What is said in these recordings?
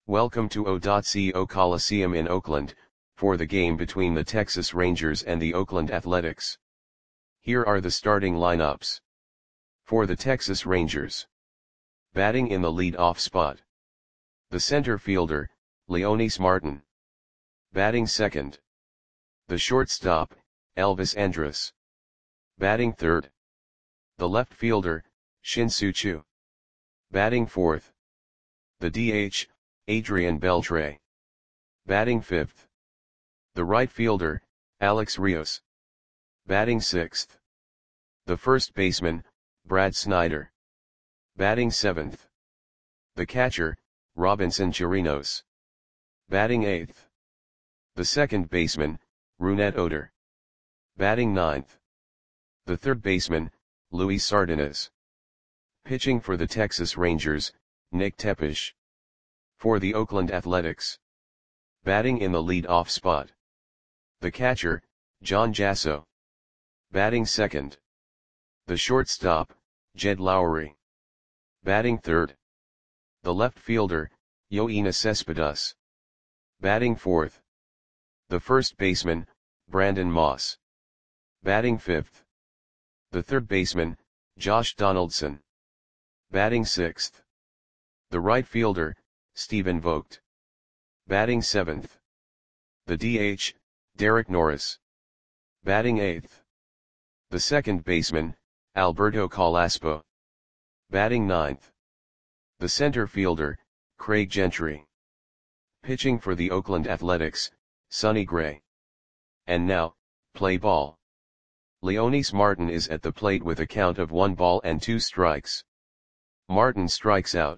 Welcome to O.CO Coliseum in Oakland, for the game between the Texas Rangers and the Oakland Athletics. Here are the starting lineups. For the Texas Rangers. Batting in the lead-off spot. The center fielder, Leonys Martin. Batting second. The shortstop, Elvis Andrus. Batting third. The left fielder, Shin-Soo Choo. Batting fourth. The DH, Adrian Beltre. Batting fifth. The right fielder, Alex Rios. Batting sixth. The first baseman, Brad Snyder. Batting seventh. The catcher, Robinson Chirinos. Batting eighth. The second baseman, Rougned Odor. Batting ninth. The third baseman, Luis Sardinas. Pitching for the Texas Rangers, Nick Tepesch. For the Oakland Athletics. Batting in the lead-off spot. The catcher, John Jasso. Batting second. The shortstop, Jed Lowrie. Batting third. The left fielder, Yoenis Cespedes. Batting fourth. The first baseman, Brandon Moss. Batting fifth. The third baseman, Josh Donaldson. Batting sixth. The right fielder, Stephen Vogt. Batting seventh. The DH, Derek Norris. Batting eighth. The second baseman, Alberto Calaspo. Batting ninth. The center fielder, Craig Gentry. Pitching for the Oakland Athletics, Sonny Gray. And now, play ball. Leonys Martin is at the plate with a count of 1 ball and 2 strikes. Martin strikes out.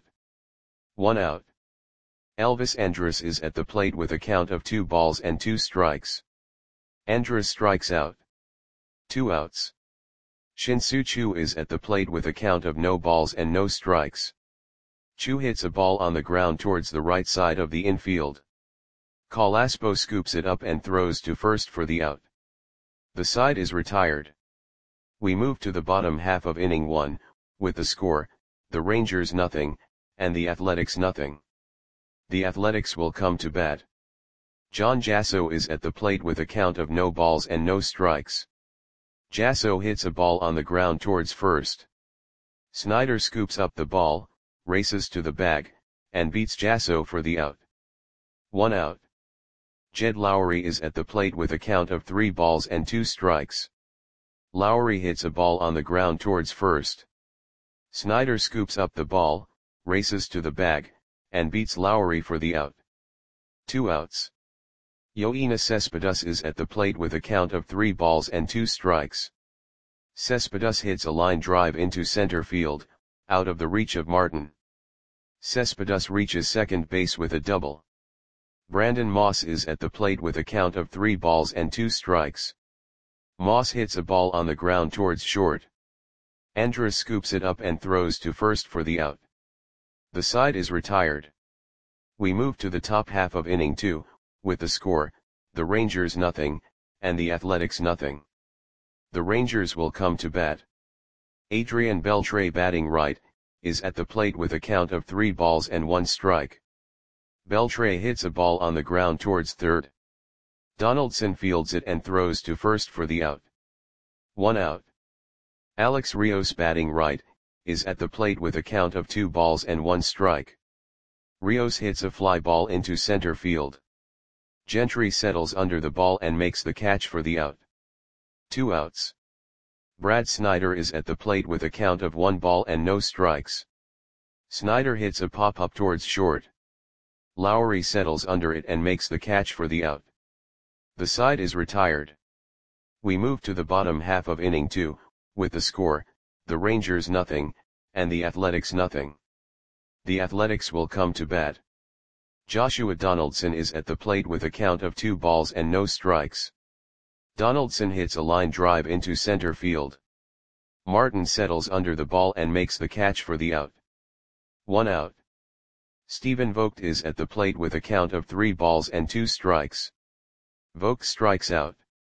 1 out. Elvis Andrus is at the plate with a count of 2 balls and 2 strikes. Andrus strikes out. 2 outs. Shin-Soo Choo is at the plate with a count of no balls and no strikes. Choo hits a ball on the ground towards the right side of the infield. Calaspo scoops it up and throws to first for the out. The side is retired. We move to the bottom half of inning 1, with the score, the Rangers nothing, and the Athletics nothing. The Athletics will come to bat. John Jasso is at the plate with a count of no balls and no strikes. Jasso hits a ball on the ground towards first. Snyder scoops up the ball, races to the bag, and beats Jasso for the out. 1 out. Jed Lowrie is at the plate with a count of 3 balls and 2 strikes. Lowrie hits a ball on the ground towards first. Snyder scoops up the ball, races to the bag, and beats Lowrie for the out. 2 outs. Yoenis Cespedes is at the plate with a count of 3 balls and 2 strikes. Cespedes hits a line drive into center field, out of the reach of Martin. Cespedes reaches second base with a double. Brandon Moss is at the plate with a count of 3 balls and 2 strikes. Moss hits a ball on the ground towards short. Andrus scoops it up and throws to first for the out. The side is retired. We move to the top half of inning 2, with the score, the Rangers nothing, and the Athletics nothing. The Rangers will come to bat. Adrian Beltre, batting right, is at the plate with a count of 3 balls and 1 strike. Beltre hits a ball on the ground towards third. Donaldson fields it and throws to first for the out. 1 out. Alex Rios, batting right, is at the plate with a count of 2 balls and 1 strike. Rios hits a fly ball into center field. Gentry settles under the ball and makes the catch for the out. 2 outs. Brad Snyder is at the plate with a count of 1 ball and no strikes. Snyder hits a pop-up towards short. Lowrie settles under it and makes the catch for the out. The side is retired. We move to the bottom half of inning 2, with the score, the Rangers nothing, and the Athletics nothing. The Athletics will come to bat. Joshua Donaldson is at the plate with a count of 2 balls and no strikes. Donaldson hits a line drive into center field. Martin settles under the ball and makes the catch for the out. 1 out. Stephen Vogt is at the plate with a count of 3 balls and 2 strikes. Vogt strikes out.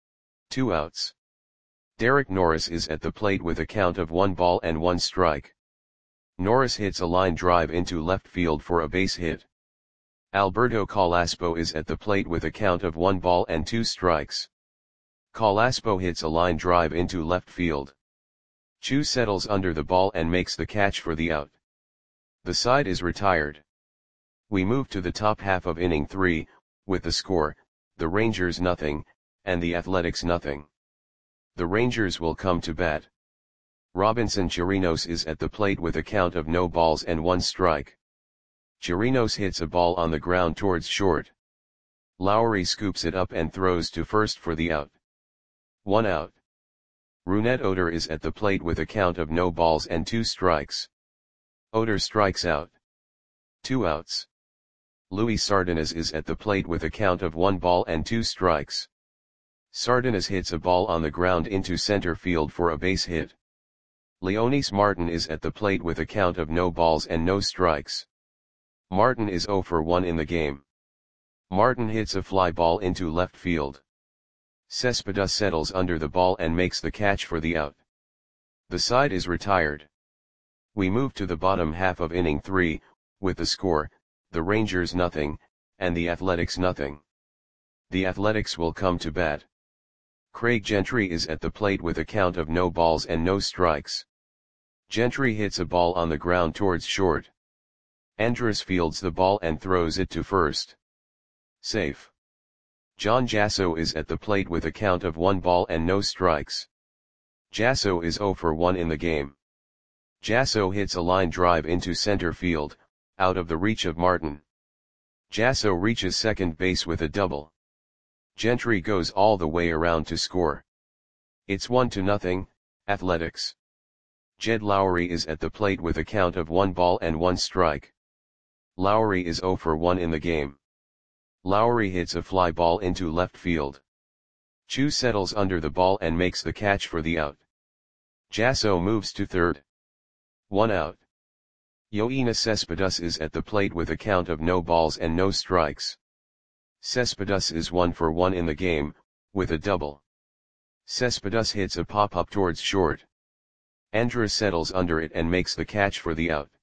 2 outs. Derek Norris is at the plate with a count of 1 ball and 1 strike. Norris hits a line drive into left field for a base hit. Alberto Calaspo is at the plate with a count of 1 ball and 2 strikes. Calaspo hits a line drive into left field. Chu settles under the ball and makes the catch for the out. The side is retired. We move to the top half of inning 3, with the score, the Rangers nothing, and the Athletics nothing. The Rangers will come to bat. Robinson Chirinos is at the plate with a count of no balls and 1 strike. Chirinos hits a ball on the ground towards short. Lowry scoops it up and throws to first for the out. 1 out. Rougned Odor is at the plate with a count of no balls and 2 strikes. Odor strikes out. 2 outs. Luis Sardinas is at the plate with a count of 1 ball and 2 strikes. Sardinas hits a ball on the ground into center field for a base hit. Leonys Martin is at the plate with a count of no balls and no strikes. Martin is 0 for 1 in the game. Martin hits a fly ball into left field. Cespedes settles under the ball and makes the catch for the out. The side is retired. We move to the bottom half of inning 3, with the score, the Rangers nothing, and the Athletics nothing. The Athletics will come to bat. Craig Gentry is at the plate with a count of no balls and no strikes. Gentry hits a ball on the ground towards short. Andrus fields the ball and throws it to first. Safe. John Jasso is at the plate with a count of 1 ball and no strikes. Jasso is 0 for 1 in the game. Jasso hits a line drive into center field, out of the reach of Martin. Jasso reaches second base with a double. Gentry goes all the way around to score. It's 1-0, Athletics. Jed Lowry is at the plate with a count of 1 ball and 1 strike. Lowry is 0 for 1 in the game. Lowry hits a fly ball into left field. Chu settles under the ball and makes the catch for the out. Jasso moves to third. 1 out. Yoenis Cespedes is at the plate with a count of no balls and no strikes. Cespedes is 1 for 1 in the game, with a double. Cespedes hits a pop-up towards short. Andrus settles under it and makes the catch for the out.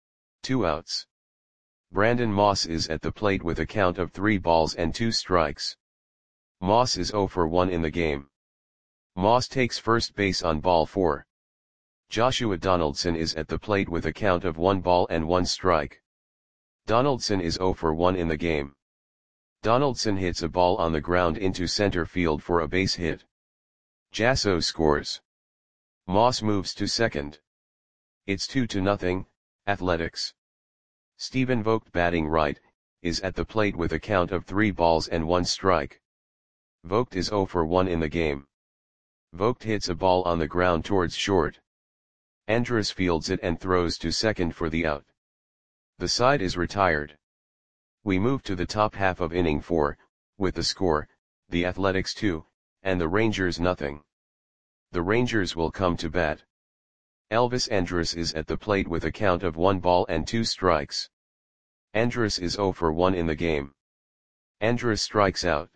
2 outs. Brandon Moss is at the plate with a count of 3 balls and 2 strikes. Moss is 0 for 1 in the game. Moss takes first base on ball 4. Joshua Donaldson is at the plate with a count of 1 ball and 1 strike. Donaldson is 0 for 1 in the game. Donaldson hits a ball on the ground into center field for a base hit. Jasso scores. Moss moves to second. It's 2-0, Athletics. Stephen Vogt, batting right, is at the plate with a count of 3 balls and 1 strike. Vogt is 0 for 1 in the game. Vogt hits a ball on the ground towards short. Andrus fields it and throws to second for the out. The side is retired. We move to the top half of inning 4, with the score, the Athletics 2, and the Rangers nothing. The Rangers will come to bat. Elvis Andrus is at the plate with a count of 1 ball and 2 strikes. Andrus is 0 for 1 in the game. Andrus strikes out.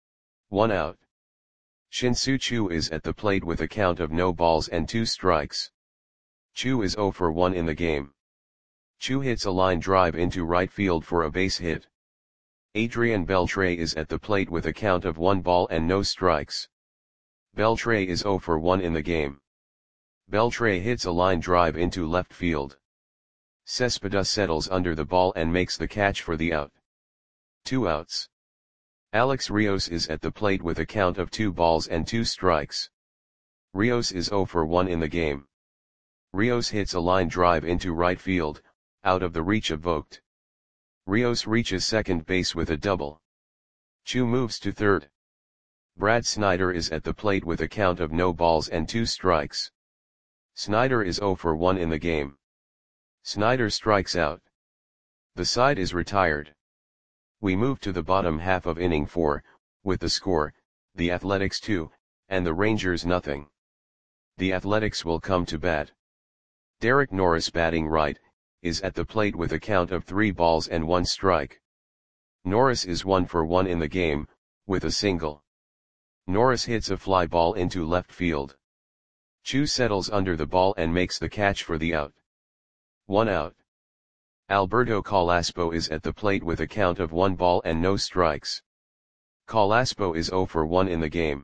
1 out. Shin-Soo Choo is at the plate with a count of no balls and 2 strikes. Choo is 0 for 1 in the game. Choo hits a line drive into right field for a base hit. Adrian Beltre is at the plate with a count of 1 ball and no strikes. Beltre is 0 for 1 in the game. Beltre hits a line drive into left field. Cespedes settles under the ball and makes the catch for the out. 2 outs. Alex Rios is at the plate with a count of 2 balls and 2 strikes. Rios is 0 for 1 in the game. Rios hits a line drive into right field, out of the reach of Vogt. Rios reaches second base with a double. Choo moves to third. Brad Snyder is at the plate with a count of no balls and 2 strikes. Snyder is 0 for 1 in the game. Snyder strikes out. The side is retired. We move to the bottom half of inning 4, with the score, the Athletics 2, and the Rangers nothing. The Athletics will come to bat. Derek Norris, batting right, is at the plate with a count of 3 balls and 1 strike. Norris is 1 for 1 in the game, with a single. Norris hits a fly ball into left field. Choo settles under the ball and makes the catch for the out. 1 out. Alberto Calaspo is at the plate with a count of 1 ball and no strikes. Calaspo is 0 for 1 in the game.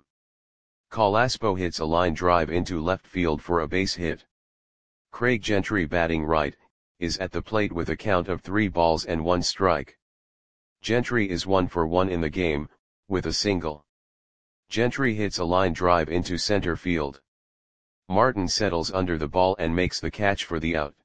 Calaspo hits a line drive into left field for a base hit. Craig Gentry, batting right, is at the plate with a count of 3 balls and 1 strike. Gentry is 1 for 1 in the game, with a single. Gentry hits a line drive into center field. Martin settles under the ball and makes the catch for the out.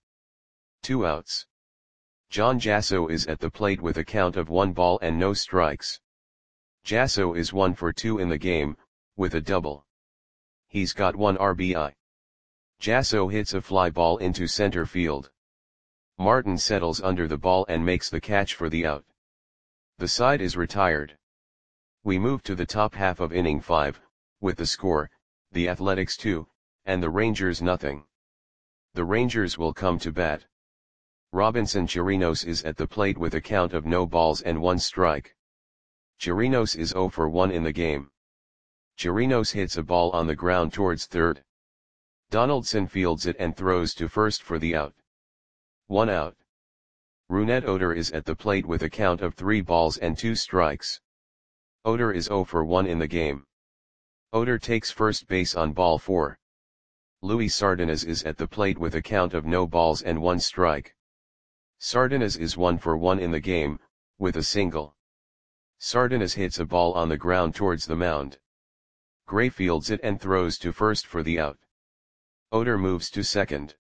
2 outs. John Jasso is at the plate with a count of 1 ball and no strikes. Jasso is 1 for 2 in the game, with a double. He's got 1 RBI. Jasso hits a fly ball into center field. Martin settles under the ball and makes the catch for the out. The side is retired. We move to the top half of inning 5, with the score, the Athletics 2, and the Rangers nothing. The Rangers will come to bat. Robinson Chirinos is at the plate with a count of no balls and 1 strike. Chirinos is 0 for 1 in the game. Chirinos hits a ball on the ground towards third. Donaldson fields it and throws to first for the out. 1 out. Rougned Odor is at the plate with a count of 3 balls and 2 strikes. Odor is 0 for 1 in the game. Odor takes first base on ball 4. Luis Sardinas is at the plate with a count of no balls and 1 strike. Sardinas is 1 for 1 in the game, with a single. Sardinas hits a ball on the ground towards the mound. Gray fields it and throws to first for the out. Odor moves to second.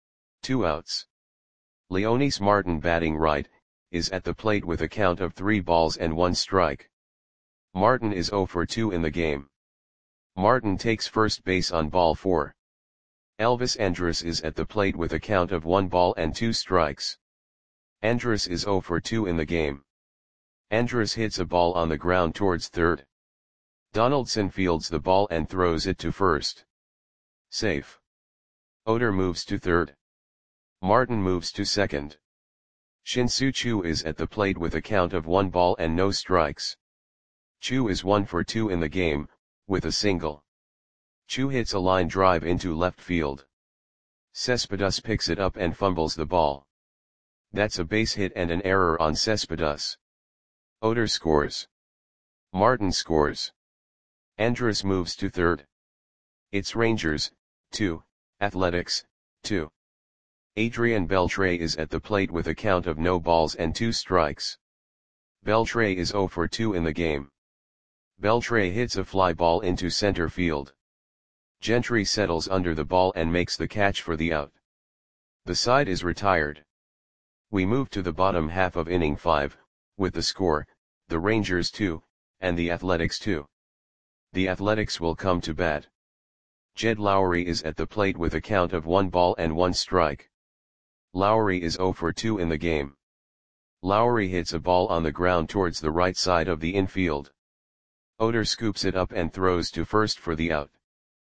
2 outs. Leonys Martin, batting right, is at the plate with a count of 3 balls and 1 strike. Martin is 0 for 2 in the game. Martin takes first base on ball 4. Elvis Andrus is at the plate with a count of 1 ball and 2 strikes. Andrus is 0 for 2 in the game. Andrus hits a ball on the ground towards third. Donaldson fields the ball and throws it to first. Safe. Odor moves to third. Martin moves to second. Shin-Soo Choo is at the plate with a count of 1 ball and no strikes. Choo is 1 for 2 in the game, with a single. Choo hits a line drive into left field. Cespedes picks it up and fumbles the ball. That's a base hit and an error on Cespedes. Odor scores. Martin scores. Andrus moves to third. It's Rangers, 2, Athletics, 2. Adrian Beltre is at the plate with a count of no balls and 2 strikes. Beltre is 0 for 2 in the game. Beltre hits a fly ball into center field. Gentry settles under the ball and makes the catch for the out. The side is retired. We move to the bottom half of inning 5, with the score, the Rangers 2, and the Athletics 2. The Athletics will come to bat. Jed Lowry is at the plate with a count of 1 ball and 1 strike. Lowry is 0 for 2 in the game. Lowry hits a ball on the ground towards the right side of the infield. Odor scoops it up and throws to first for the out.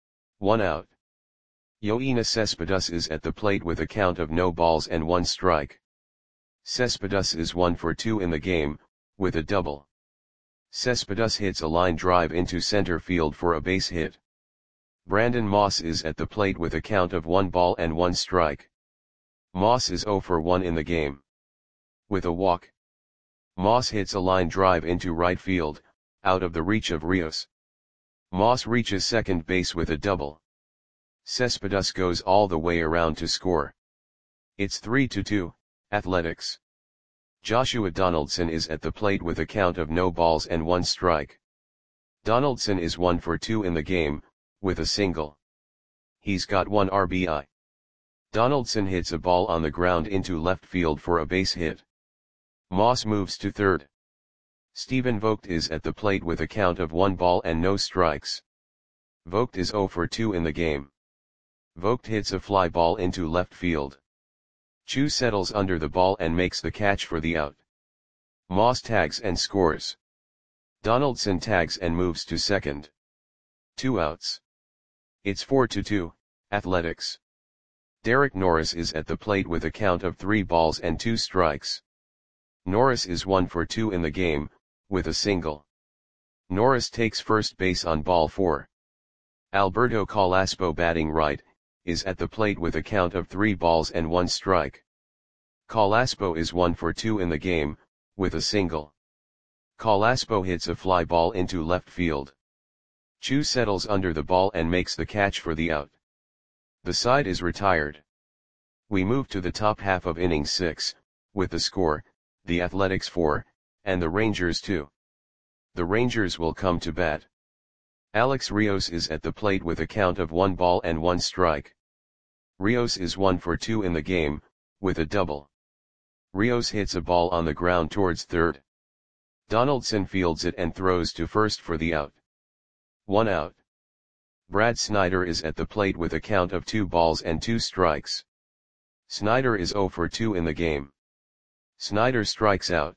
1 out. Yoenis Cespedes is at the plate with a count of no balls and 1 strike. Cespedes is 1 for 2 in the game, with a double. Cespedes hits a line drive into center field for a base hit. Brandon Moss is at the plate with a count of 1 ball and 1 strike. Moss is 0 for 1 in the game. With a walk. Moss hits a line drive into right field, out of the reach of Rios. Moss reaches second base with a double. Cespedes goes all the way around to score. It's 3-2, Athletics. Joshua Donaldson is at the plate with a count of no balls and 1 strike. Donaldson is 1 for 2 in the game, with a single. He's got 1 RBI. Donaldson hits a ball on the ground into left field for a base hit. Moss moves to third. Stephen Vogt is at the plate with a count of 1 ball and no strikes. Vogt is 0 for 2 in the game. Vogt hits a fly ball into left field. Choo settles under the ball and makes the catch for the out. Moss tags and scores. Donaldson tags and moves to second. 2 outs. It's 4-2, Athletics. Derek Norris is at the plate with a count of 3 balls and 2 strikes. Norris is 1 for 2 in the game, with a single. Norris takes first base on ball 4. Alberto Calaspo, batting right, is at the plate with a count of 3 balls and 1 strike. Calaspo is 1 for 2 in the game, with a single. Calaspo hits a fly ball into left field. Chu settles under the ball and makes the catch for the out. The side is retired. We move to the top half of inning 6, with the score, the Athletics 4, and the Rangers 2. The Rangers will come to bat. Alex Rios is at the plate with a count of 1 ball and 1 strike. Rios is 1 for 2 in the game, with a double. Rios hits a ball on the ground towards third. Donaldson fields it and throws to first for the out. 1 out. Brad Snyder is at the plate with a count of 2 balls and 2 strikes. Snyder is 0 for 2 in the game. Snyder strikes out.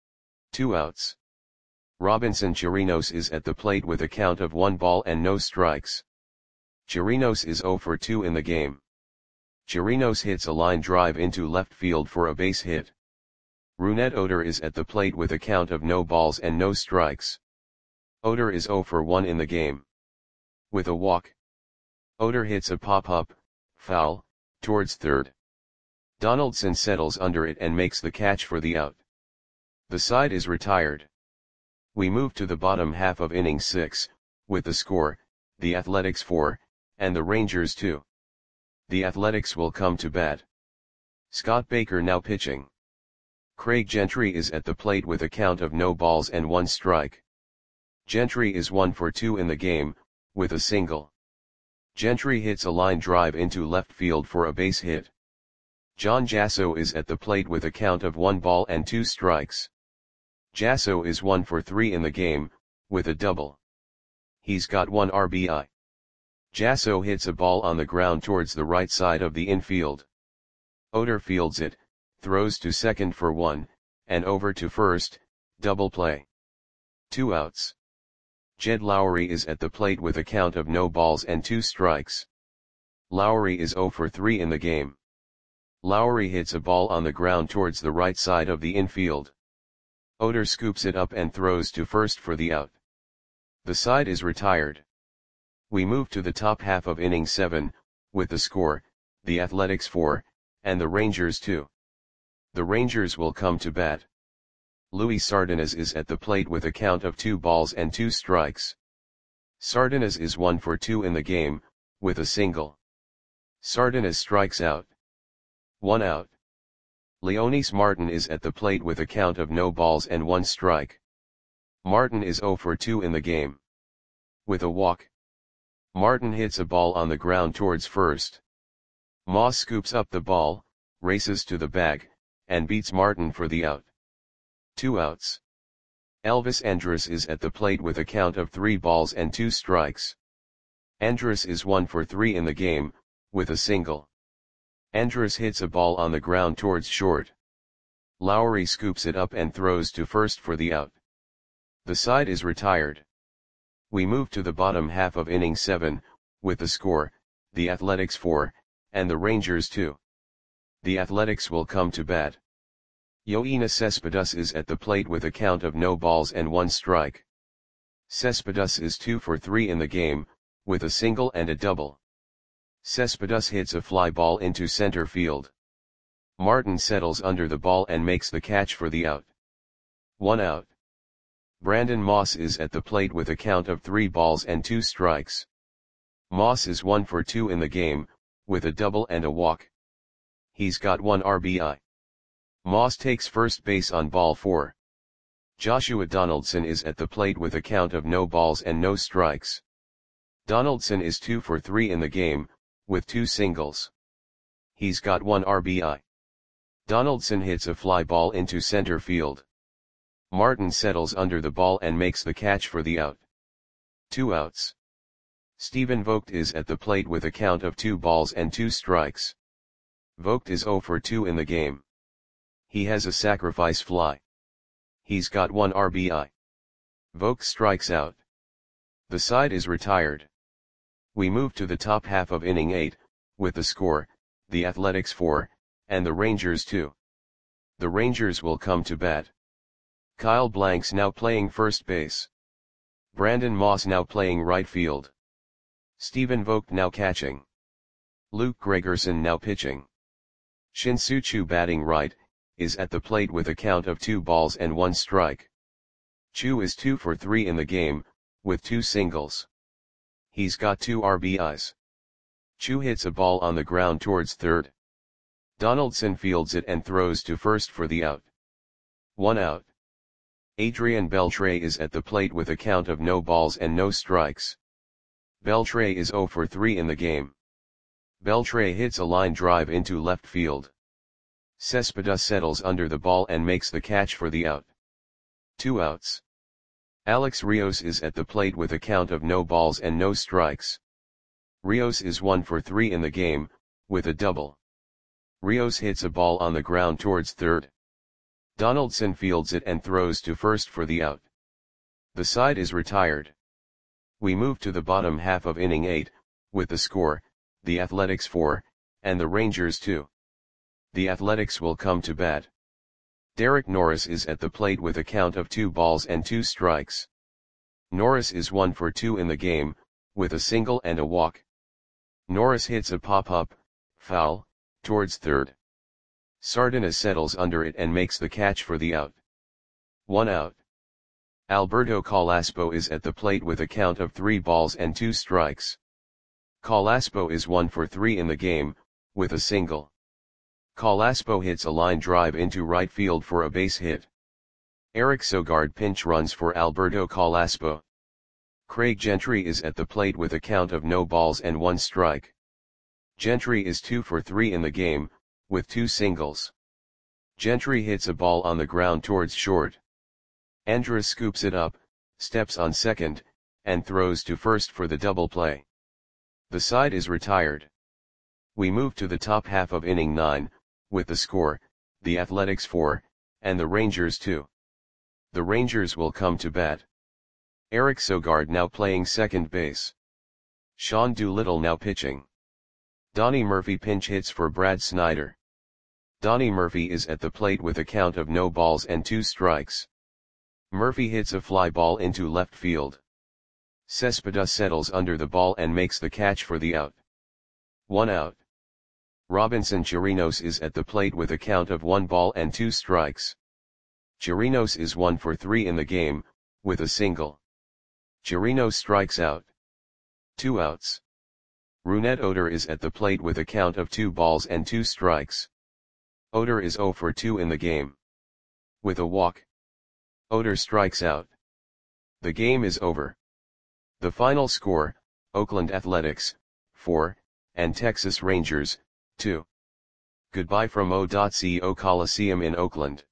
2 outs. Robinson Chirinos is at the plate with a count of 1 ball and no strikes. Chirinos is 0 for 2 in the game. Chirinos hits a line drive into left field for a base hit. Rougned Odor is at the plate with a count of no balls and no strikes. Odor is 0 for 1 in the game. With a walk. Odor hits a pop-up, foul, towards third. Donaldson settles under it and makes the catch for the out. The side is retired. We move to the bottom half of inning 6, with the score, the Athletics 4, and the Rangers 2. The Athletics will come to bat. Scott Baker now pitching. Craig Gentry is at the plate with a count of no balls and 1 strike. Gentry is 1 for 2 in the game, with a single. Gentry hits a line drive into left field for a base hit. John Jasso is at the plate with a count of 1 ball and 2 strikes. Jasso is 1 for 3 in the game, with a double. He's got 1 RBI. Jasso hits a ball on the ground towards the right side of the infield. Odor fields it, throws to second for 1, and over to first, double play. 2 outs. Jed Lowry is at the plate with a count of no balls and 2 strikes. Lowry is 0 for 3 in the game. Lowry hits a ball on the ground towards the right side of the infield. Odor scoops it up and throws to first for the out. The side is retired. We move to the top half of inning 7, with the score, the Athletics 4, and the Rangers 2. The Rangers will come to bat. Luis Sardinas is at the plate with a count of 2 balls and 2 strikes. Sardinas is 1 for 2 in the game, with a single. Sardinas strikes out. 1 out. Leonys Martin is at the plate with a count of no balls and 1 strike. Martin is 0 for 2 in the game. With a walk. Martin hits a ball on the ground towards first. Moss scoops up the ball, races to the bag, and beats Martin for the out. 2 outs. Elvis Andrus is at the plate with a count of 3 balls and 2 strikes. Andrus is 1 for 3 in the game, with a single. Andrus hits a ball on the ground towards short. Lowry scoops it up and throws to first for the out. The side is retired. We move to the bottom half of inning 7, with the score, the Athletics 4, and the Rangers 2. The Athletics will come to bat. Yoenis Cespedes is at the plate with a count of no balls and 1 strike. Cespedes is 2 for 3 in the game, with a single and a double. Cespedes hits a fly ball into center field. Martin settles under the ball and makes the catch for the out. 1 out. Brandon Moss is at the plate with a count of 3 balls and 2 strikes. Moss is 1 for 2 in the game, with a double and a walk. He's got 1 RBI. Moss takes first base on ball 4. Joshua Donaldson is at the plate with a count of no balls and no strikes. Donaldson is 2 for 3 in the game, with 2 singles. He's got 1 RBI. Donaldson hits a fly ball into center field. Martin settles under the ball and makes the catch for the out. 2 outs. Stephen Vogt is at the plate with a count of 2 balls and 2 strikes. Vogt is 0 for 2 in the game. He has a sacrifice fly. He's got 1 RBI. Vogt strikes out. The side is retired. We move to the top half of inning 8, with the score, the Athletics 4, and the Rangers 2. The Rangers will come to bat. Kyle Blanks now playing first base. Brandon Moss now playing right field. Stephen Vogt now catching. Luke Gregerson now pitching. Shin-Soo Choo batting right, is at the plate with a count of 2 balls and 1 strike. Chu is 2 for 3 in the game, with 2 singles. He's got 2 RBIs. Chu hits a ball on the ground towards third. Donaldson fields it and throws to first for the out. 1 out. Adrian Beltre is at the plate with a count of no balls and no strikes. Beltre is 0 for 3 in the game. Beltre hits a line drive into left field. Cespedes settles under the ball and makes the catch for the out. 2 outs. Alex Rios is at the plate with a count of no balls and no strikes. Rios is 1 for 3 in the game, with a double. Rios hits a ball on the ground towards third. Donaldson fields it and throws to first for the out. The side is retired. We move to the bottom half of inning 8, with the score, the Athletics 4, and the Rangers 2. The Athletics will come to bat. Derek Norris is at the plate with a count of 2 balls and 2 strikes. Norris is 1 for 2 in the game, with a single and a walk. Norris hits a pop-up, foul, towards third. Sardinas settles under it and makes the catch for the out. 1 out. Alberto Calaspo is at the plate with a count of 3 balls and 2 strikes. Calaspo is 1 for 3 in the game, with a single. Calaspo hits a line drive into right field for a base hit. Eric Sogard pinch runs for Alberto Calaspo. Craig Gentry is at the plate with a count of no balls and 1 strike. Gentry is 2 for 3 in the game, with 2 singles. Gentry hits a ball on the ground towards short. Andrus scoops it up, steps on second, and throws to first for the double play. The side is retired. We move to the top half of inning 9, with the score, the Athletics 4, and the Rangers 2. The Rangers will come to bat. Eric Sogard now playing second base. Sean Doolittle now pitching. Donnie Murphy pinch hits for Brad Snyder. Donnie Murphy is at the plate with a count of no balls and 2 strikes. Murphy hits a fly ball into left field. Cespedes settles under the ball and makes the catch for the out. 1 out. Robinson Chirinos is at the plate with a count of 1 ball and 2 strikes. Chirinos is 1 for 3 in the game, with a single. Chirinos strikes out. 2 outs. Rougned Odor is at the plate with a count of 2 balls and 2 strikes. Odor is 0 for 2 in the game. With a walk. Odor strikes out. The game is over. The final score, Oakland Athletics, 4, and Texas Rangers, 2. Goodbye from O.CO Coliseum in Oakland.